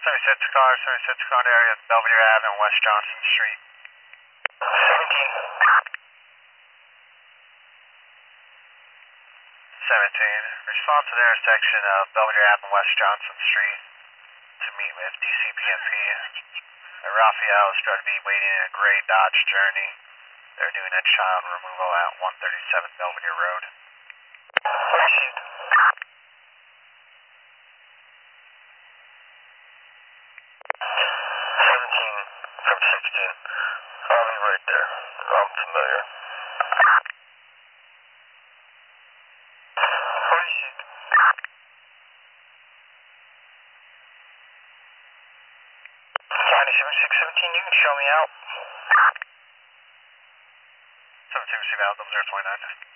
76 car area, Belvedere Ave and West Johnson Street. 17. Respond to the intersection of Belvedere Ave and West Johnson Street to meet with DCPMP. Raphael is going to be waiting in a gray Dodge Journey. They're doing a child removal at 137 Belvedere Road. Received. 17 from 16. I'll be right there. I'm familiar. Received. 617, you can show me out. 17 receive out, 0029.